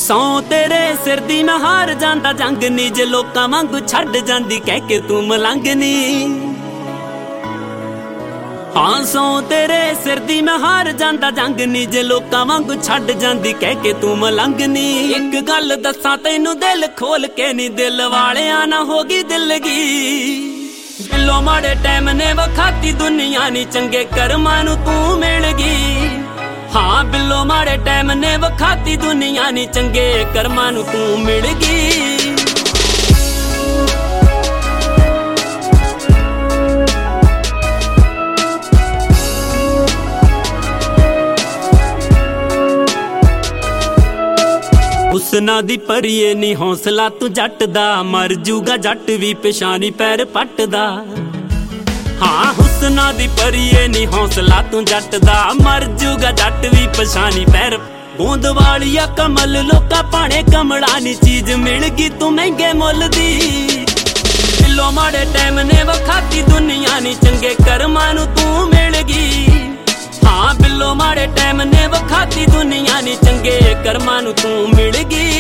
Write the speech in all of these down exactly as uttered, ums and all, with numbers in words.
सौ तेरे सिर दी मैं हार जांदा जंग नी, जे लोकां वांगू छड्ड जांदी कह के तू मलंग नी। हाँ सौ तेरे सिर दी मैं हार जांदा जंग नी, जे लोकां वांगू छड्ड जांदी कह के तू मलंग नी। एक गल दसां तैनू दिल खोल के नी, दिल वालियां ना होगी दिलगी। दिलों माड़े टाइम ने वखाती दुनिया नी, चंगे कर्मां नू तू मिल गई। हाँ बिल्लो माड़े टाइम ने वखाती दुनिया नी, चंगे कर्मां नू तू मिल गई। हुस्ना दी परिए नी हौसला तू जट दा, मर जूगा जट भी पेशानी पैर पट दा। हाँ हुस्ना दी परिए नी हौसला तू जट दा, मर जूगा जट भी पेशानी पैर। बूंद वालिया कमल लोका पाने कमला नी, चीज मिल गई तू महंगे मुल दी। दिलों माड़े टाइम ने वखाती दुनिया नी, चंगे कर्मां नू तू मिल गई। हाँ बिल्लो माड़े टाइम ने वखाती दुनिया नी, चंगे कर्मां नू तू मिल गई।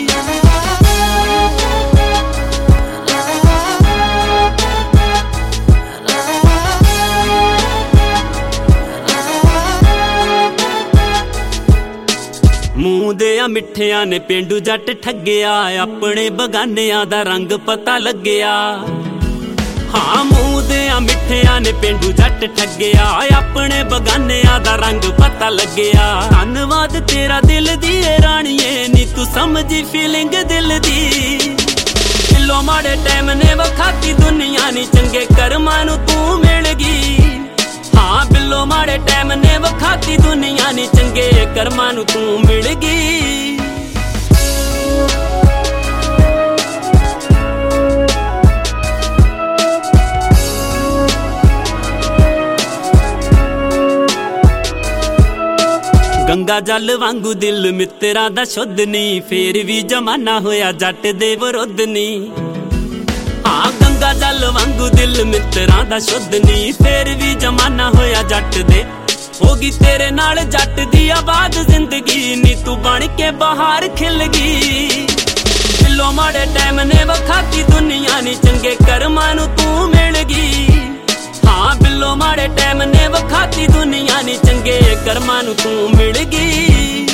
मूंह दिया मिठिया ने पेंडू जट ठग्गिया, अपने बगानिया दा रंग पता लग्गिया। हाँ मूंह दिया मिठिया ने पेंडू जट ठग्गिया, अपने बगानिया दा रंग पता लग्गिया। धन्नवाद तेरा दिल दी राणीए नी, तू समझी फीलिंग दिल दी। दिलों माड़े टाइम ने वखाती दुनिया नी, चंगे कर्मां नू तू मिल गई। हाँ बिल्लो माड़े टाइम ने वखाती दुनिया नी, चंगे कर्मां नू तू मिल गई। गंगा जल वांगू दिल मित्रा दा शुद्ध नी, फेर भी जमाना होया जट दे विरुद्ध नी। हाँ गंगा जल वांगू दिल मित्रा दा शुद्ध नी, फेर भी जमाना होया जट दे। होगी तेरे नाल जट दी आबाद जिंदगी नी, तू बन के बहार खिल गई। दिलों माड़े टाइम ने वखाती दुनिया नी, चंगे कर्मां नू तू मिल गई। हाँ बिल्लो माड़े टाइम ने वखाती दुनिया नी, चंगे कर्मां नू तू मिल गई।